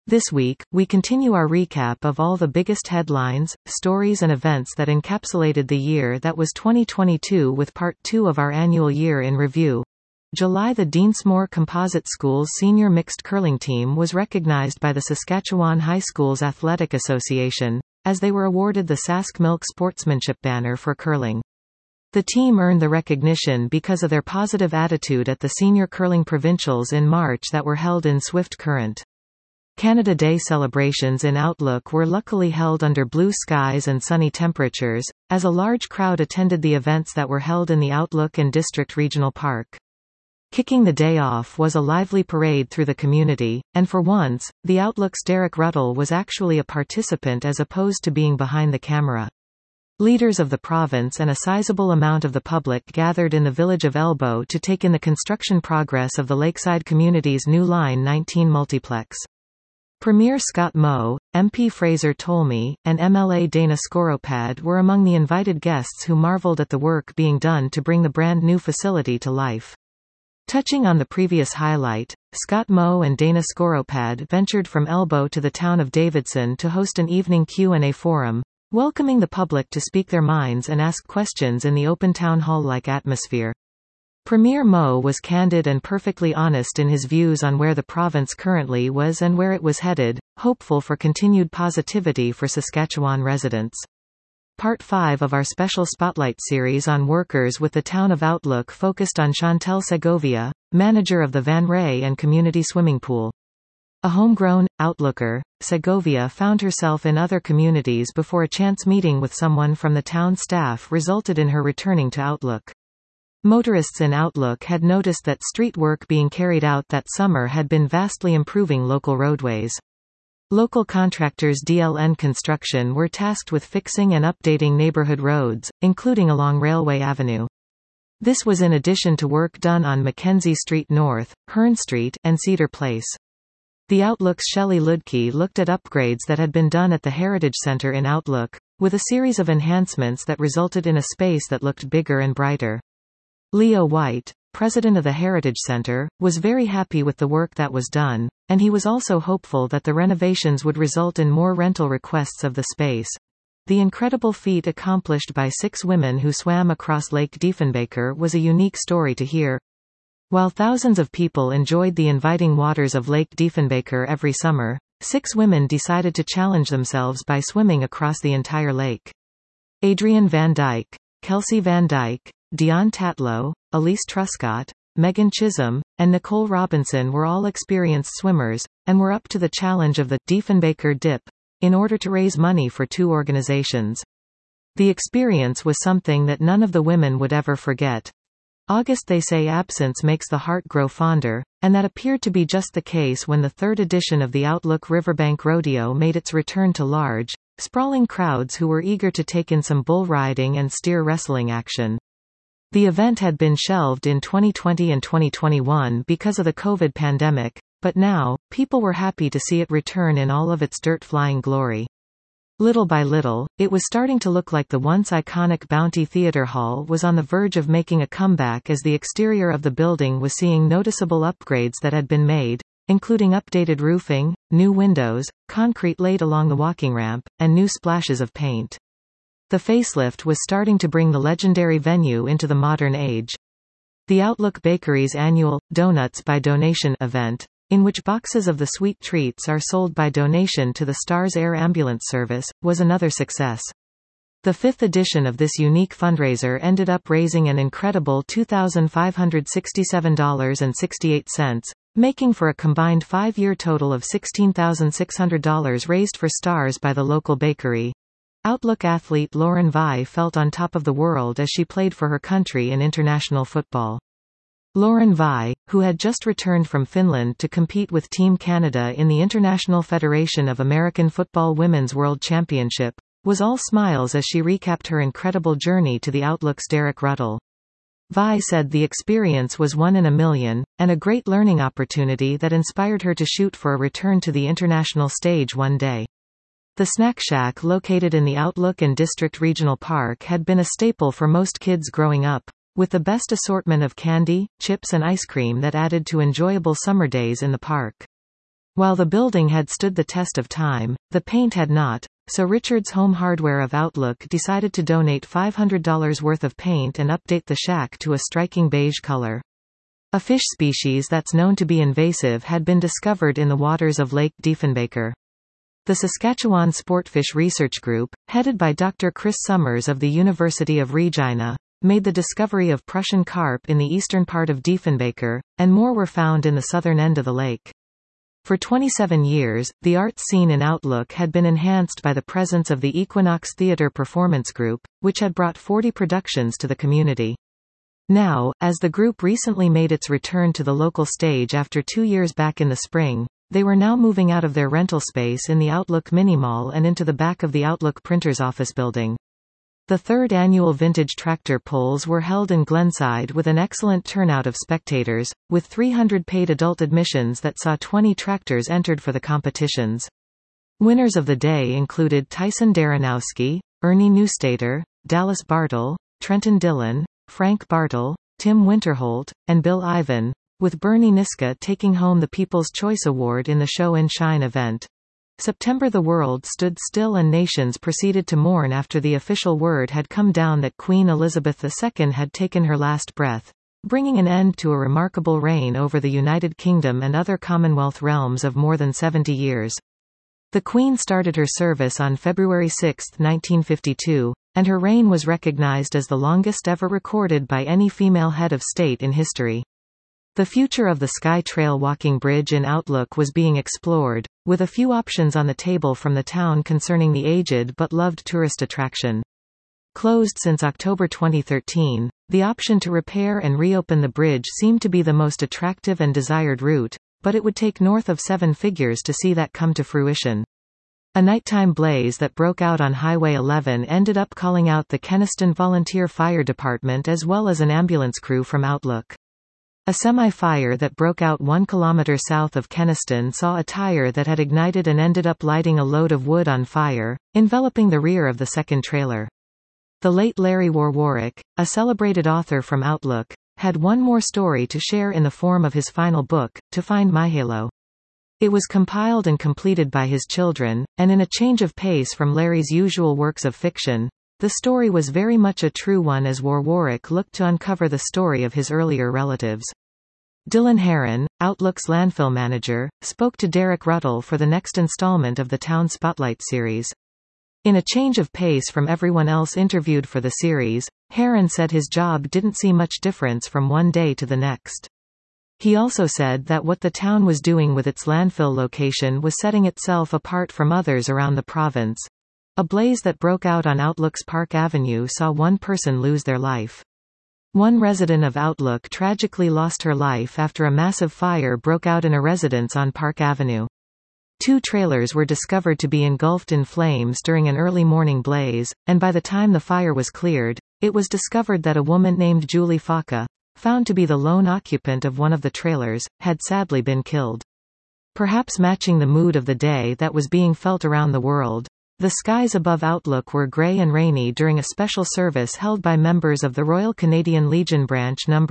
This week, we continue our recap of all the biggest headlines, stories and events that encapsulated the year that was 2022 with part 2 of our annual year in review. July, the Deansmore Composite School's senior mixed curling team was recognized by the Saskatchewan High Schools Athletic Association, as they were awarded the Sask Milk Sportsmanship Banner for curling. The team earned the recognition because of their positive attitude at the Senior Curling Provincials in March that were held in Swift Current. Canada Day celebrations in Outlook were luckily held under blue skies and sunny temperatures, as a large crowd attended the events that were held in the Outlook and District Regional Park. Kicking the day off was a lively parade through the community, and for once, the Outlook's Derek Ruddle was actually a participant as opposed to being behind the camera. Leaders of the province and a sizable amount of the public gathered in the village of Elbow to take in the construction progress of the Lakeside community's new Line 19 multiplex. Premier Scott Moe, MP Fraser Tolmie, and MLA Dana Skoropad were among the invited guests who marveled at the work being done to bring the brand new facility to life. Touching on the previous highlight, Scott Moe and Dana Skoropad ventured from Elbow to the town of Davidson to host an evening Q&A forum, welcoming the public to speak their minds and ask questions in the open town hall-like atmosphere. Premier Moe was candid and perfectly honest in his views on where the province currently was and where it was headed, hopeful for continued positivity for Saskatchewan residents. Part 5 of our special Spotlight series on workers with the town of Outlook focused on Chantel Segovia, manager of the Van Ray and Community Swimming Pool. A homegrown Outlooker, Segovia found herself in other communities before a chance meeting with someone from the town staff resulted in her returning to Outlook. Motorists in Outlook had noticed that street work being carried out that summer had been vastly improving local roadways. Local contractors DLN Construction were tasked with fixing and updating neighborhood roads, including along Railway Avenue. This was in addition to work done on Mackenzie Street North, Hearn Street, and Cedar Place. The Outlook's Shelley Ludke looked at upgrades that had been done at the Heritage Center in Outlook, with a series of enhancements that resulted in a space that looked bigger and brighter. Leo White, president of the Heritage Center, was very happy with the work that was done, and he was also hopeful that the renovations would result in more rental requests of the space. The incredible feat accomplished by 6 women who swam across Lake Diefenbaker was a unique story to hear. While thousands of people enjoyed the inviting waters of Lake Diefenbaker every summer, 6 women decided to challenge themselves by swimming across the entire lake. Adrienne Van Dyke, Kelsey Van Dyke, Dion Tatlow, Elise Truscott, Megan Chisholm, and Nicole Robinson were all experienced swimmers, and were up to the challenge of the Diefenbaker Dip, in order to raise money for 2 organizations. The experience was something that none of the women would ever forget. August, they say, absence makes the heart grow fonder, and that appeared to be just the case when the 3rd edition of the Outlook Riverbank Rodeo made its return to large, sprawling crowds who were eager to take in some bull riding and steer wrestling action. The event had been shelved in 2020 and 2021 because of the COVID pandemic, but now, people were happy to see it return in all of its dirt-flying glory. Little by little, it was starting to look like the once iconic Bounty Theatre Hall was on the verge of making a comeback as the exterior of the building was seeing noticeable upgrades that had been made, including updated roofing, new windows, concrete laid along the walking ramp, and new splashes of paint. The facelift was starting to bring the legendary venue into the modern age. The Outlook Bakery's annual Donuts by Donation event, in which boxes of the sweet treats are sold by donation to the Stars Air Ambulance Service, was another success. The 5th edition of this unique fundraiser ended up raising an incredible $2,567.68, making for a combined 5-year total of $16,600 raised for Stars by the local bakery. Outlook athlete Lauren Vai felt on top of the world as she played for her country in international football. Lauren Vai, who had just returned from Finland to compete with Team Canada in the International Federation of American Football Women's World Championship, was all smiles as she recapped her incredible journey to the Outlook's Derek Ruddle. Vai said the experience was 1 in a million, and a great learning opportunity that inspired her to shoot for a return to the international stage one day. The Snack Shack located in the Outlook and District Regional Park had been a staple for most kids growing up, with the best assortment of candy, chips and ice cream that added to enjoyable summer days in the park. While the building had stood the test of time, the paint had not, so Richards Home Hardware of Outlook decided to donate $500 worth of paint and update the shack to a striking beige color. A fish species that's known to be invasive had been discovered in the waters of Lake Diefenbaker. The Saskatchewan Sportfish Research Group, headed by Dr. Chris Summers of the University of Regina, made the discovery of Prussian carp in the eastern part of Diefenbaker, and more were found in the southern end of the lake. For 27 years, the art scene in Outlook had been enhanced by the presence of the Equinox Theatre Performance Group, which had brought 40 productions to the community. Now, as the group recently made its return to the local stage after 2 years back in the spring, they were now moving out of their rental space in the Outlook Mini-Mall and into the back of the Outlook Printer's office building. The third annual Vintage Tractor Pulls were held in Glenside with an excellent turnout of spectators, with 300 paid adult admissions that saw 20 tractors entered for the competitions. Winners of the day included Tyson Daranowski, Ernie Neustaedter, Dallas Bartle, Trenton Dillon, Frank Bartle, Tim Winterholt, and Bill Ivan, with Bernie Niska taking home the People's Choice Award in the Show and Shine event. September. The world stood still and nations proceeded to mourn after the official word had come down that Queen Elizabeth II had taken her last breath, bringing an end to a remarkable reign over the United Kingdom and other Commonwealth realms of more than 70 years. The Queen started her service on February 6, 1952, and her reign was recognized as the longest ever recorded by any female head of state in history. The future of the Sky Trail walking bridge in Outlook was being explored, with a few options on the table from the town concerning the aged but loved tourist attraction. Closed since October 2013, the option to repair and reopen the bridge seemed to be the most attractive and desired route, but it would take north of 7 figures to see that come to fruition. A nighttime blaze that broke out on Highway 11 ended up calling out the Kenaston Volunteer Fire Department as well as an ambulance crew from Outlook. A semi-fire that broke out 1 kilometer south of Kenaston saw a tire that had ignited and ended up lighting a load of wood on fire, enveloping the rear of the second trailer. The late Larry Warwarek, a celebrated author from Outlook, had one more story to share in the form of his final book, To Find My Halo. It was compiled and completed by his children, and in a change of pace from Larry's usual works of fiction, the story was very much a true one as Warwarek looked to uncover the story of his earlier relatives. Dylan Heron, Outlook's landfill manager, spoke to Derek Ruddle for the next installment of the Town Spotlight series. In a change of pace from everyone else interviewed for the series, Heron said his job didn't see much difference from one day to the next. He also said that what the town was doing with its landfill location was setting itself apart from others around the province. A blaze that broke out on Outlook's Park Avenue saw one person lose their life. One resident of Outlook tragically lost her life after a massive fire broke out in a residence on Park Avenue. 2 trailers were discovered to be engulfed in flames during an early morning blaze, and by the time the fire was cleared, it was discovered that a woman named Julie Faka, found to be the lone occupant of one of the trailers, had sadly been killed. Perhaps matching the mood of the day that was being felt around the world, the skies above Outlook were grey and rainy during a special service held by members of the Royal Canadian Legion Branch No.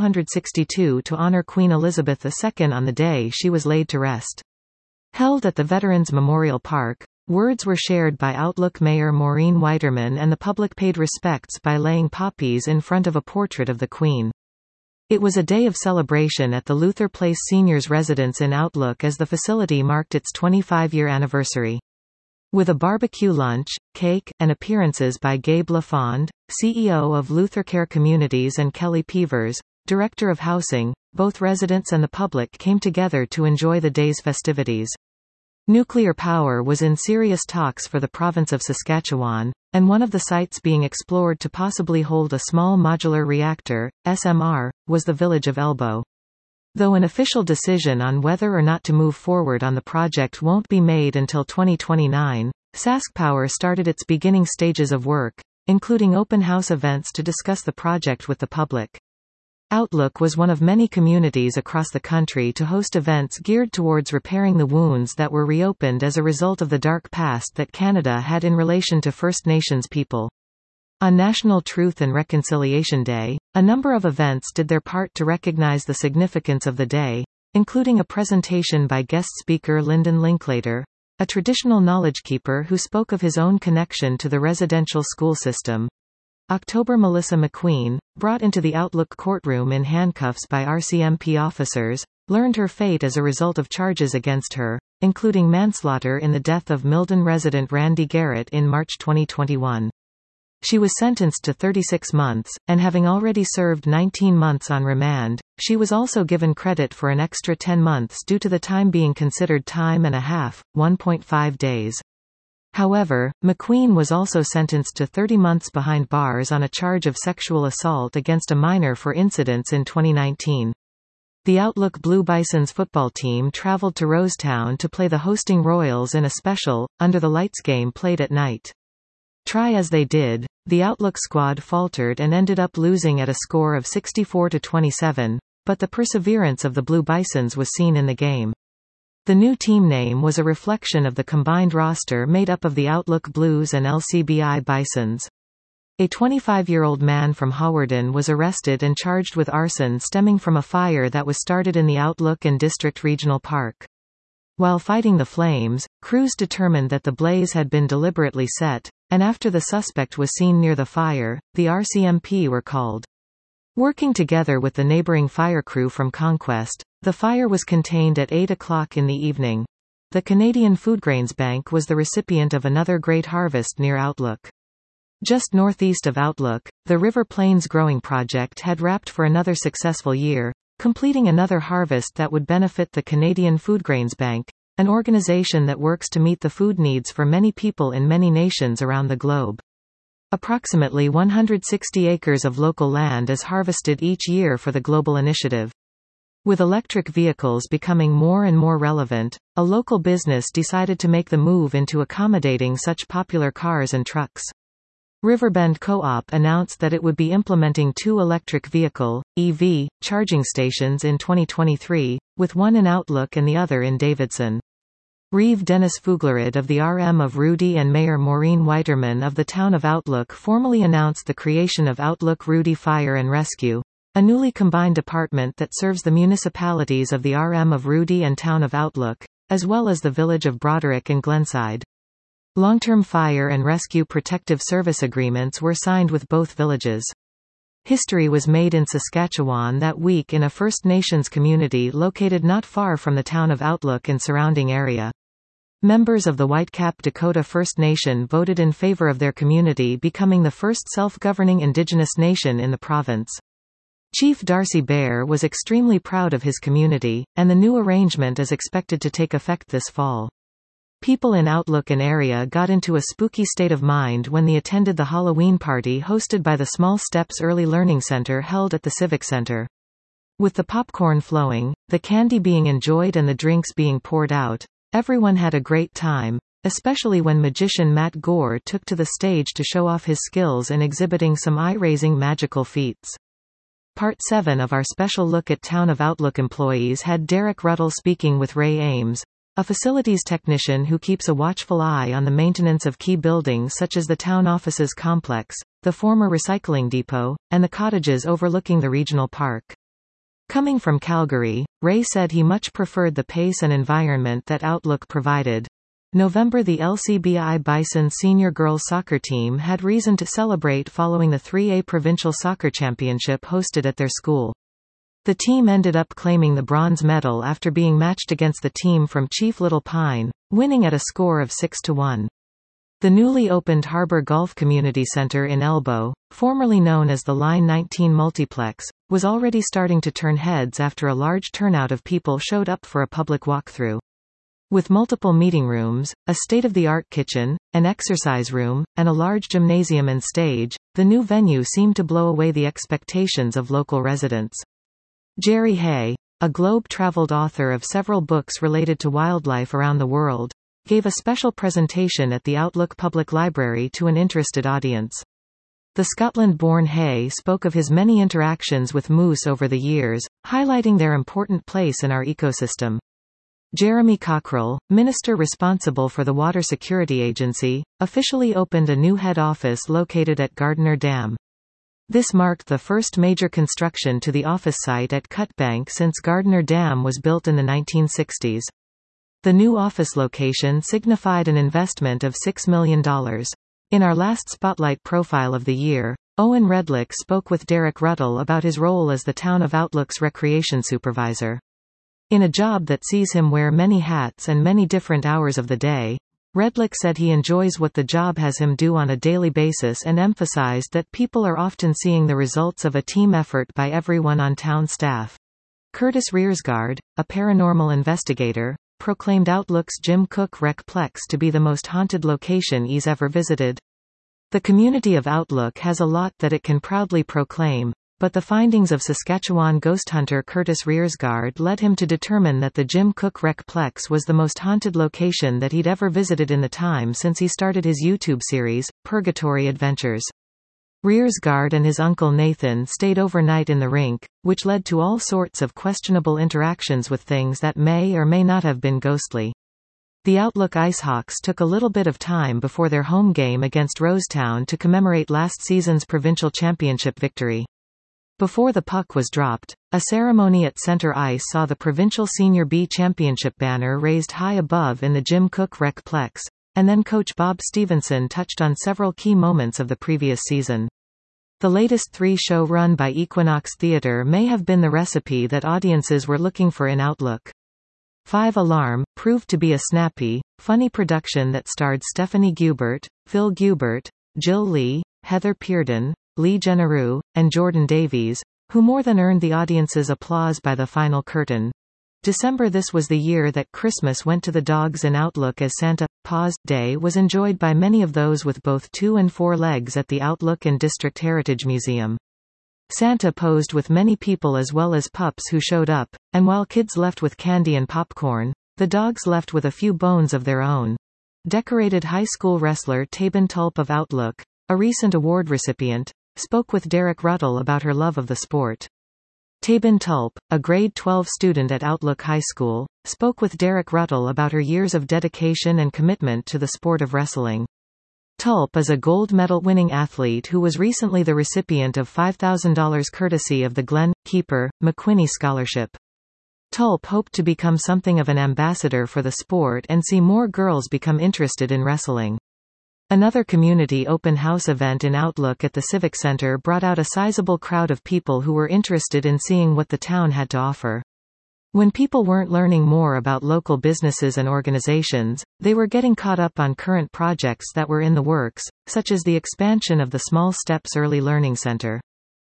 262 to honour Queen Elizabeth II on the day she was laid to rest. Held at the Veterans Memorial Park, words were shared by Outlook Mayor Maureen Widerman and the public paid respects by laying poppies in front of a portrait of the Queen. It was a day of celebration at the Luther Place Seniors Residence in Outlook as the facility marked its 25-year anniversary. With a barbecue lunch, cake, and appearances by Gabe LaFond, CEO of Luther Care Communities, and Kelly Peevers, Director of Housing, both residents and the public came together to enjoy the day's festivities. Nuclear power was in serious talks for the province of Saskatchewan, and one of the sites being explored to possibly hold a small modular reactor, SMR, was the village of Elbow. Though an official decision on whether or not to move forward on the project won't be made until 2029, SaskPower started its beginning stages of work, including open house events to discuss the project with the public. Outlook was one of many communities across the country to host events geared towards repairing the wounds that were reopened as a result of the dark past that Canada had in relation to First Nations people. On National Truth and Reconciliation Day, a number of events did their part to recognize the significance of the day, including a presentation by guest speaker Lyndon Linklater, a traditional knowledge keeper who spoke of his own connection to the residential school system. October Melissa McQueen, brought into the Outlook courtroom in handcuffs by RCMP officers, learned her fate as a result of charges against her, including manslaughter in the death of Milden resident Randy Garrett in March 2021. She was sentenced to 36 months, and having already served 19 months on remand, she was also given credit for an extra 10 months due to the time being considered time and a half, 1.5 days. However, McQueen was also sentenced to 30 months behind bars on a charge of sexual assault against a minor for incidents in 2019. The Outlook Blue Bisons football team traveled to Rosetown to play the hosting Royals in a special, Under the Lights game played at night. Try as they did, the Outlook squad faltered and ended up losing at a score of 64-27, but the perseverance of the Blue Bisons was seen in the game. The new team name was a reflection of the combined roster made up of the Outlook Blues and LCBI Bisons. A 25-year-old man from Hawarden was arrested and charged with arson stemming from a fire that was started in the Outlook and District Regional Park. While fighting the flames, crews determined that the blaze had been deliberately set, and after the suspect was seen near the fire, the RCMP were called. Working together with the neighboring fire crew from Conquest, the fire was contained at 8 o'clock in the evening. The Canadian Foodgrains Bank was the recipient of another great harvest near Outlook. Just northeast of Outlook, the River Plains Growing Project had wrapped for another successful year, completing another harvest that would benefit the Canadian Foodgrains Bank, an organization that works to meet the food needs for many people in many nations around the globe. Approximately 160 acres of local land is harvested each year for the global initiative. With electric vehicles becoming more and more relevant, a local business decided to make the move into accommodating such popular cars and trucks. Riverbend Co-op announced that it would be implementing 2 electric vehicle, EV, charging stations in 2023, with one in Outlook and the other in Davidson. Reeve Dennis Fuglerud of the RM of Rudy and Mayor Maureen Whiterman of the town of Outlook formally announced the creation of Outlook Rudy Fire and Rescue, a newly combined department that serves the municipalities of the RM of Rudy and town of Outlook, as well as the village of Broderick and Glenside. Long-term fire and rescue protective service agreements were signed with both villages. History was made in Saskatchewan that week in a First Nations community located not far from the town of Outlook and surrounding area. Members of the Whitecap Dakota First Nation voted in favor of their community becoming the first self-governing Indigenous nation in the province. Chief Darcy Bear was extremely proud of his community, and the new arrangement is expected to take effect this fall. People in Outlook and area got into a spooky state of mind when they attended the Halloween party hosted by the Small Steps Early Learning Center held at the Civic Center. With the popcorn flowing, the candy being enjoyed and the drinks being poured out, everyone had a great time, especially when magician Matt Gore took to the stage to show off his skills in exhibiting some eye-raising magical feats. Part 7 of our special look at Town of Outlook employees had Derek Ruddle speaking with Ray Ames, a facilities technician who keeps a watchful eye on the maintenance of key buildings such as the town offices complex, the former recycling depot, and the cottages overlooking the regional park. Coming from Calgary, Ray said he much preferred the pace and environment that Outlook provided. November The LCBI Bison senior girls soccer team had reason to celebrate following the 3A Provincial Soccer Championship hosted at their school. The team ended up claiming the bronze medal after being matched against the team from Chief Little Pine, winning at a score of 6-1. The newly opened Harbour Golf Community Centre in Elbow, formerly known as the Line 19 Multiplex, was already starting to turn heads after a large turnout of people showed up for a public walkthrough. With multiple meeting rooms, a state-of-the-art kitchen, an exercise room, and a large gymnasium and stage, the new venue seemed to blow away the expectations of local residents. Jerry Hay, a globe-traveled author of several books related to wildlife around the world, gave a special presentation at the Outlook Public Library to an interested audience. The Scotland-born Hay spoke of his many interactions with moose over the years, highlighting their important place in our ecosystem. Jeremy Cockrell, minister responsible for the Water Security Agency, officially opened a new head office located at Gardiner Dam. This marked the first major construction to the office site at Cutbank since Gardiner Dam was built in the 1960s. The new office location signified an investment of $6 million. In our last Spotlight profile of the year, Owen Redlich spoke with Derek Ruddle about his role as the Town of Outlook's recreation supervisor. In a job that sees him wear many hats and many different hours of the day, Redlich said he enjoys what the job has him do on a daily basis and emphasized that people are often seeing the results of a team effort by everyone on town staff. Curtis Rearsgard, a paranormal investigator, proclaimed Outlook's Jim Cook Rec-Plex to be the most haunted location he's ever visited. The community of Outlook has a lot that it can proudly proclaim, but the findings of Saskatchewan ghost hunter Curtis Rearsgard led him to determine that the Jim Cook Rec-Plex was the most haunted location that he'd ever visited in the time since he started his YouTube series, Purgatory Adventures. Rearsgard and his uncle Nathan stayed overnight in the rink, which led to all sorts of questionable interactions with things that may or may not have been ghostly. The Outlook IceHawks took a little bit of time before their home game against Rosetown to commemorate last season's provincial championship victory. Before the puck was dropped, a ceremony at Center Ice saw the Provincial Senior B Championship banner raised high above in the Jim Cook Rec-Plex, and then coach Bob Stevenson touched on several key moments of the previous season. The latest three-show run by Equinox Theatre may have been the recipe that audiences were looking for in Outlook. 5 Alarm proved to be a snappy, funny production that starred Stephanie Gubert, Phil Gubert, Jill Lee, Heather Pearden, Lee Genereux, and Jordan Davies, who more than earned the audience's applause by the final curtain. December. This was the year that Christmas went to the dogs in Outlook as Santa Paws Day was enjoyed by many of those with both 2 and 4 legs at the Outlook and District Heritage Museum. Santa posed with many people as well as pups who showed up, and while kids left with candy and popcorn, the dogs left with a few bones of their own. Decorated high school wrestler Tabin Tulp of Outlook, a recent award recipient, spoke with Derek Ruddle about her love of the sport. Tabin Tulp, a grade 12 student at Outlook High School, spoke with Derek Ruddle about her years of dedication and commitment to the sport of wrestling. Tulp is a gold medal-winning athlete who was recently the recipient of $5,000 courtesy of the Glenn Keeper McQuinney Scholarship. Tulp hoped to become something of an ambassador for the sport and see more girls become interested in wrestling. Another community open house event in Outlook at the Civic Center brought out a sizable crowd of people who were interested in seeing what the town had to offer. When people weren't learning more about local businesses and organizations, they were getting caught up on current projects that were in the works, such as the expansion of the Small Steps Early Learning Center.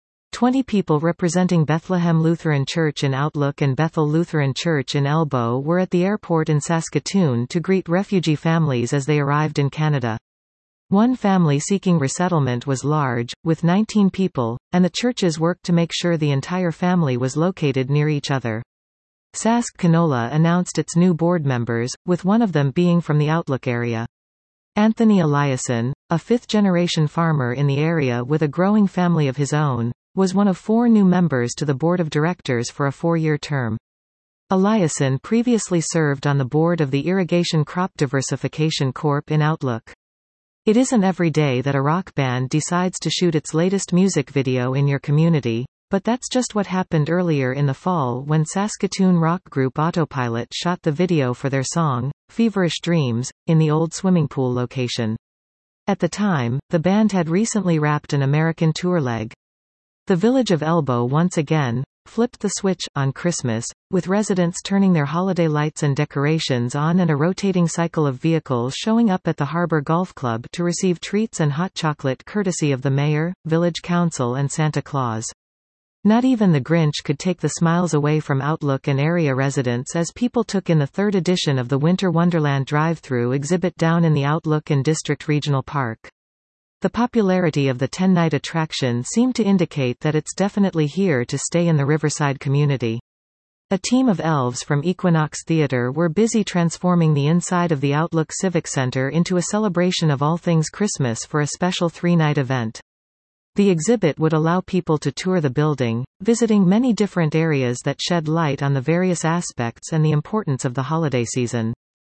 20 people representing Bethlehem Lutheran Church in Outlook and Bethel Lutheran Church in Elbow were at the airport in Saskatoon to greet refugee families as they arrived in Canada. One family seeking resettlement was large, with 19 people, and the churches worked to make sure the entire family was located near each other. Sask Canola announced its new board members, with one of them being from the Outlook area. Anthony Eliason, a fifth-generation farmer in the area with a growing family of his own, was one of 4 new members to the board of directors for a 4-year term. Eliason previously served on the board of the Irrigation Crop Diversification Corp in Outlook. It isn't every day that a rock band decides to shoot its latest music video in your community, but that's just what happened earlier in the fall when Saskatoon rock group Autopilot shot the video for their song, Feverish Dreams, in the old swimming pool location. At the time, the band had recently wrapped an American tour leg. The village of Elbow once again flipped the switch on Christmas, with residents turning their holiday lights and decorations on and a rotating cycle of vehicles showing up at the Harbor Golf Club to receive treats and hot chocolate courtesy of the mayor, village council and Santa Claus. Not even the Grinch could take the smiles away from Outlook and area residents as people took in the 3rd edition of the Winter Wonderland drive-through exhibit down in the Outlook and District Regional Park. The popularity of the 10-night attraction seemed to indicate that it's definitely here to stay in the Riverside community. A team of elves from Equinox Theatre were busy transforming the inside of the Outlook Civic Center into a celebration of all things Christmas for a special 3-night event. The exhibit would allow people to tour the building, visiting many different areas that shed light on the various aspects and the importance of the holiday season.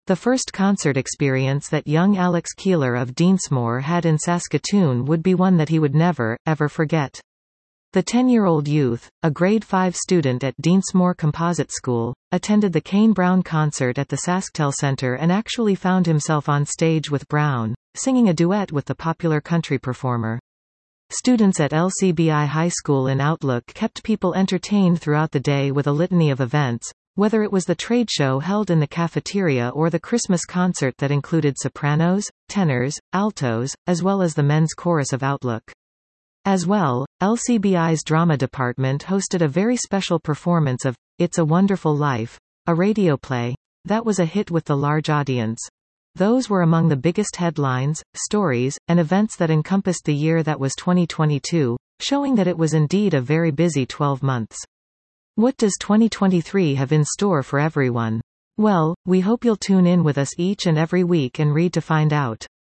The first concert experience that young Alex Keeler of Deansmore had in Saskatoon would be one that he would never, ever forget. The 10-year-old youth, a grade 5 student at Deansmore Composite School, attended the Kane Brown concert at the SaskTel Centre and actually found himself on stage with Brown, singing a duet with the popular country performer. Students at LCBI High School in Outlook kept people entertained throughout the day with a litany of events, whether it was the trade show held in the cafeteria or the Christmas concert that included sopranos, tenors, altos, as well as the men's chorus of Outlook. As well, LCBI's drama department hosted a very special performance of It's a Wonderful Life, a radio play that was a hit with the large audience. Those were among the biggest headlines, stories, and events that encompassed the year that was 2022, showing that it was indeed a very busy 12 months. What does 2023 have in store for everyone? Well, we hope you'll tune in with us each and every week and read to find out.